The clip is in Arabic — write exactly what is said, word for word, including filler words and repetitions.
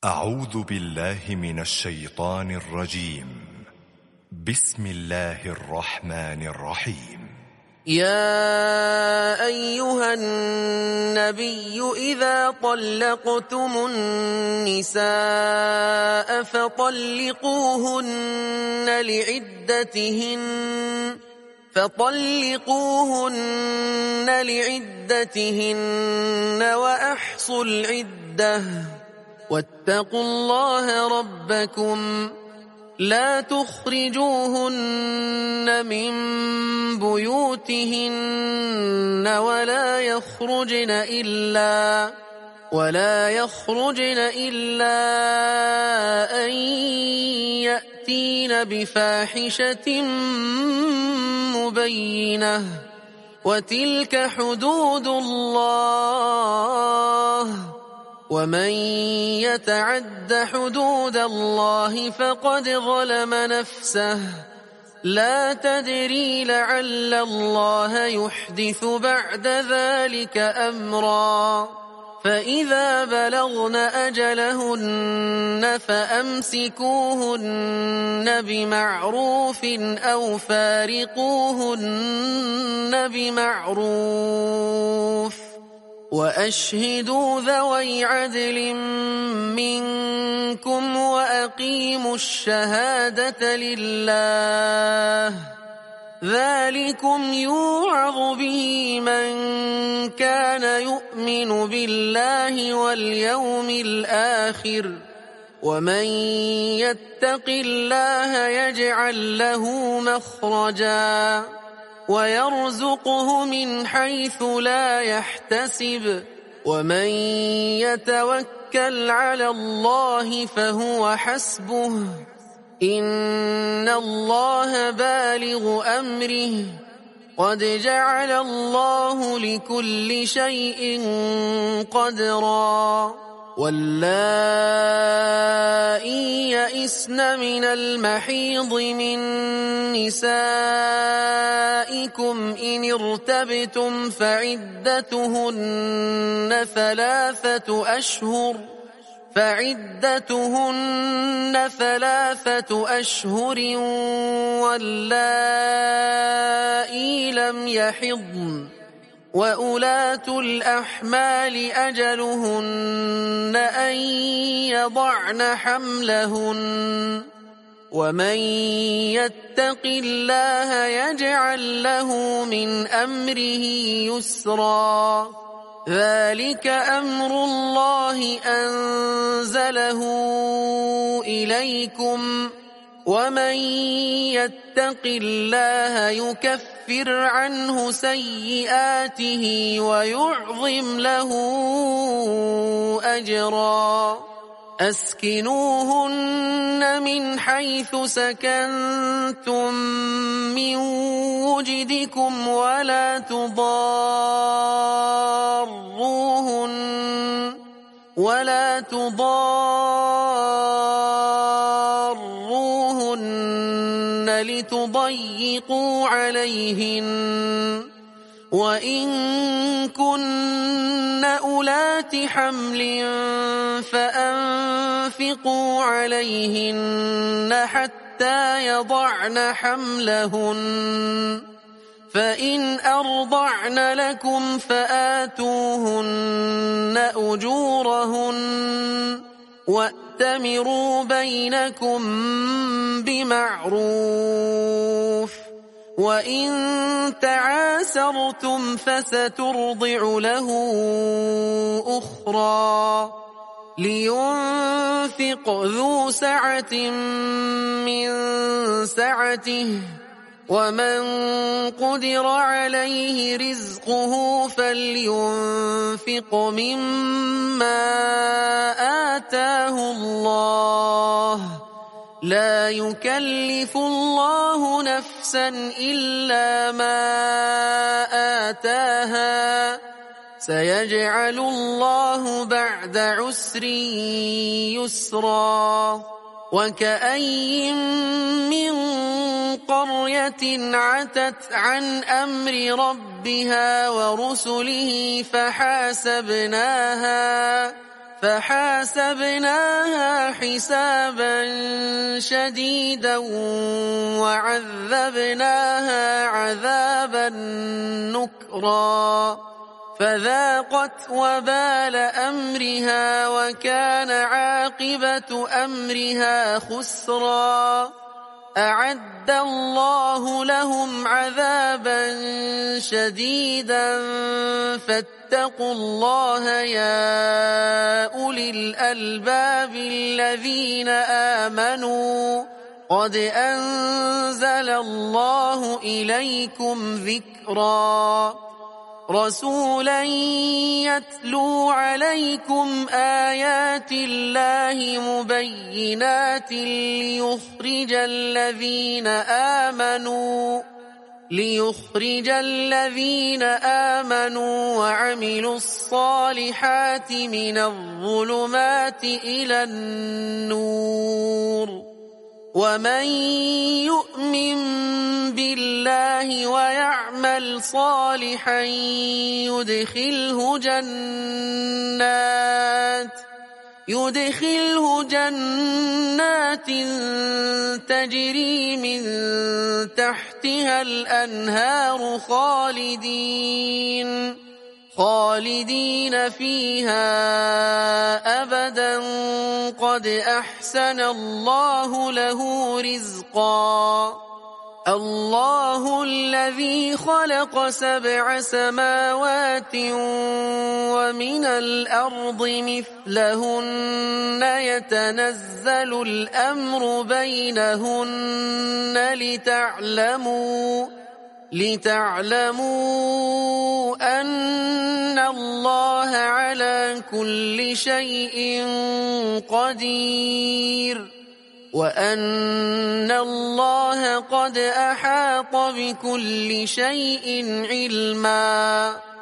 أعوذ بالله من الشيطان الرجيم. بسم الله الرحمن الرحيم. يا أيها النبي إذا طلقتم النساء فطلقوهن لعدتهن فطلقوهن لعدتهن وأحصوا العدة واتقوا الله ربكم لا تخرجوهن من بيوتهن ولا يخرجن إلا ولا يخرجن إلا أن يأتين بفاحشة مبينة وتلك حدود الله ومن يتعد حدود الله فقد ظلم نفسه لا تدري لعل الله يحدث بعد ذلك أمرا فإذا بلغن أجلهن فأمسكوهن بمعروف أو فارقوهن بمعروف وأشهدوا ذوي عدل منكم وأقيموا الشهادة لله ذلكم يوعظ به من كان يؤمن بالله واليوم الآخر ومن يتق الله يجعل له مخرجا ويرزقه من حيث لا يحتسب ومن يتوكل على الله فهو حسبه إن الله بالغ أمره قد جعل الله لكل شيء قدرا واللائي يئسن من المحيض من نسائكم إن ارتبتم فعدتهن ثلاثة أشهر فعدتهن ثلاثة أشهر واللائي لم يحضن وأولاة الأحمال أجلهن أن يضعن حملهن ومن يتق الله يجعل له من أمره يسرا ذلك أمر الله أنزله إليكم ومن يتق الله يكفر عنه سيئاته ويعظم له أجرا أسكنوهن من حيث سكنتم من وجدكم ولا تضاروهن ولا تضاروهن لتضيقوا عليهن وإن كن أولات حمل فأنفقوا عليهن حتى يضعن حملهن فإن أرضعن لكم فآتوهن أجورهن وأتمروا بينكم بمعروف وإن تعاسرتم فسترضع له أخرى لينفق ذو سعة من سعته ومن قدر عليه رزقه فلينفق مما آتاه الله لا يكلف الله نفسا إلا ما آتاها سيجعل الله بعد عسر يسرا وكأي من قرية عتت عن أمر ربها ورسله فحاسبناها فحاسبناها حسابا شديدا وعذبناها عذابا نكرا فذاقت وبال أمرها وكان عاقبة أمرها خسرا أعد الله لهم عذابا شديدا فاتقوا الله يا أولي الألباب الذين آمنوا قد أنزل الله إليكم ذكرا رسولا يتلو عليكم آيات الله مبينات ليخرج الذين آمنوا ليخرج الذين آمنوا وعملوا الصالحات من الظلمات إلى النور ومن يؤمن بالله ويعمل صالحا يدخله جنات يدخله جنات تجري من تحتها الأنهار خالدين خالدين فيها أبدا قد أحسن الله له رزقا الله الذي خلق سبع سماوات ومن الأرض مثلهن يتنزل الأمر بينهن لتعلموا لتعلموا أن الله على كل شيء قدير وأن الله قد أحاط بكل شيء علما